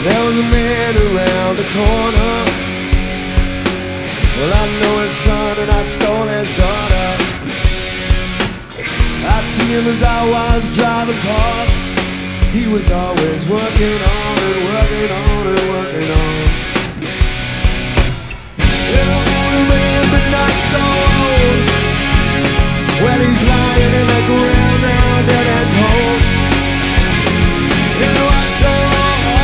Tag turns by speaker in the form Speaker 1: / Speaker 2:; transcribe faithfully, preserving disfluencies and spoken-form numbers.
Speaker 1: There was a man around the corner. Well, I know his son and I stole his daughter. I'd see him as I was driving past. He was always working on